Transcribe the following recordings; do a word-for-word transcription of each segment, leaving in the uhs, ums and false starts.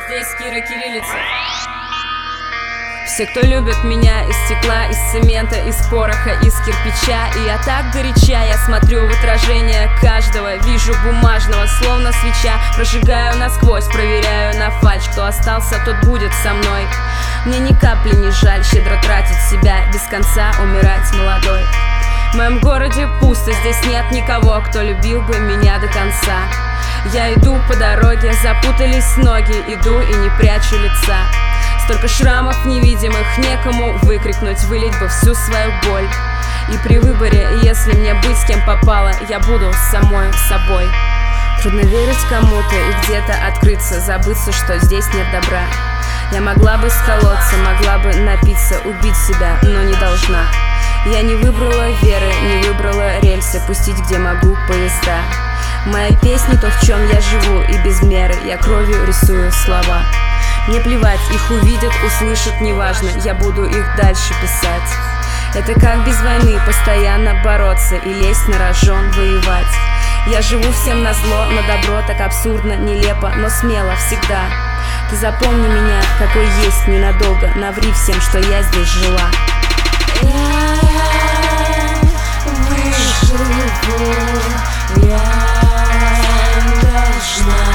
Здесь Кира Кириллица. Все, кто любит меня, из стекла, из цемента, из пороха, из кирпича. И я так горяча, я смотрю в отражение каждого, вижу бумажного, словно свеча. Прожигаю насквозь, проверяю на фальшь. Кто остался, тот будет со мной. Мне ни капли не жаль щедро тратить себя, без конца умирать молодой. В моем городе пусто, здесь нет никого, кто любил бы меня до конца. Я иду по дороге, запутались ноги, иду и не прячу лица. Столько шрамов невидимых, некому выкрикнуть, вылить бы всю свою боль. И при выборе, если мне быть с кем попало, я буду самой собой. Трудно верить кому-то и где-то открыться, забыться, что здесь нет добра. Я могла бы сколоться, могла бы напиться, убить себя, но не должна. Я не выбрала веры, не выбрала рельсы, пустить где могу поезда. Моя песня то, в чем я живу, и без меры я кровью рисую слова. Мне плевать, их увидят, услышат, неважно, я буду их дальше писать. Это как без войны, постоянно бороться и лезть на рожон, воевать. Я живу всем назло, на добро, так абсурдно, нелепо, но смело всегда. Ты запомни меня, какой есть, ненадолго, наври всем, что я здесь жила. Я выживу, я должна.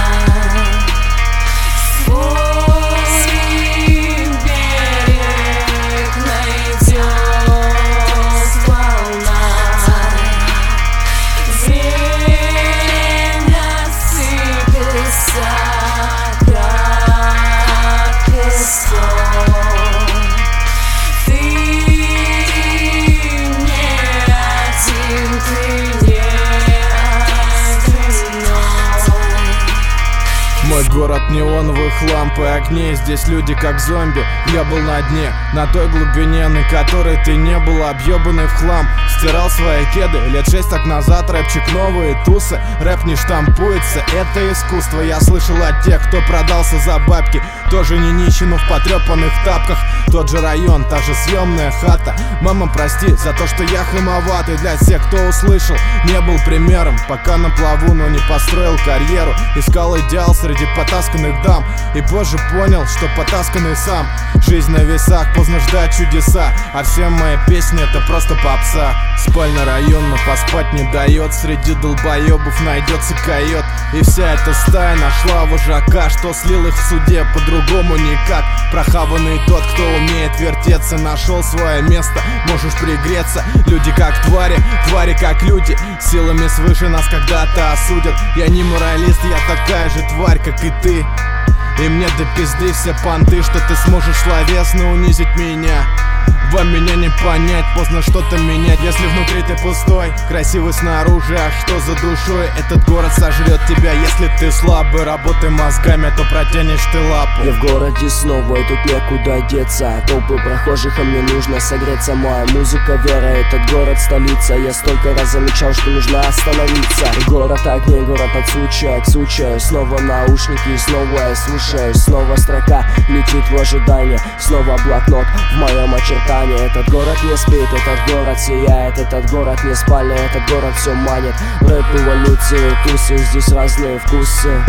Мой город неоновых ламп и огней. Здесь люди как зомби. Я был на дне, на той глубине, на которой ты не был, объебанный в хлам. Стирал свои кеды лет шесть так назад. Рэпчик, новые тусы, рэп не штампуется, это искусство. Я слышал от тех, кто продался за бабки. Тоже не нищий, но в потрепанных тапках. Тот же район, та же съемная хата. Мама, прости за то, что я хамоватый. Для тех, кто услышал, не был примером. Пока на плаву, но не построил карьеру. Искал идеал среди потасканных дам. И позже понял, что потасканный сам. Жизнь на весах, поздно ждать чудеса. А все мои песни это просто попса. Спальный район, но поспать не дает. Среди долбоебов найдется койот. И вся эта стая нашла вожака, что слил их в суде по-другому никак. Прохаванный тот, кто умеет вертеться, нашел свое место, можешь пригреться. Люди как твари, твари как люди. Силами свыше нас когда-то осудят. Я не моралист, я такая же тварь, как и ты. И мне до пизды все понты, что ты сможешь словесно унизить меня. Вам меня не понять, поздно что-то менять, если внутри ты пустой. Красивый снаружи, а что за душой? Этот город сожрет тебя, если ты слабый. Работай мозгами, то протянешь ты лапу. Я в городе снова, и тут некуда деться. Толпы прохожих, а мне нужно согреться. Моя музыка, вера, этот город столица. Я столько раз замечал, что нужно остановиться. Город огней, город от случая к случаю. Снова наушники, и снова я слушаю. Снова строка летит в ожидании. Снова блокнот в моем очертании. Этот город не спит, этот город сияет. Этот город не спальня, этот город все манит. Рэп, эволюции, тусы, здесь разные вкусы.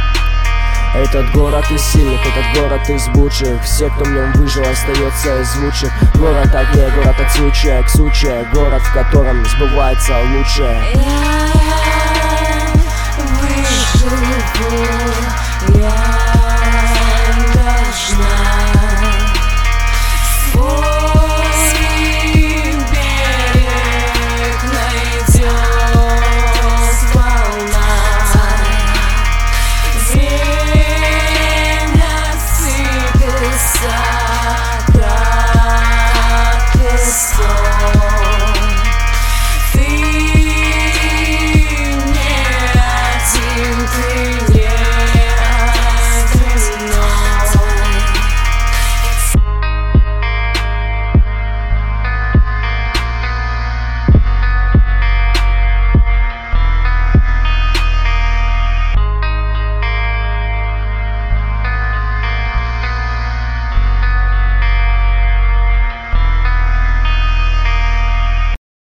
Этот город из сильных, этот город из лучших. Все, кто в нем выжил, остается из лучших. Город огней, город от случая к случаю. Город, в котором сбывается лучшее. Я выживу.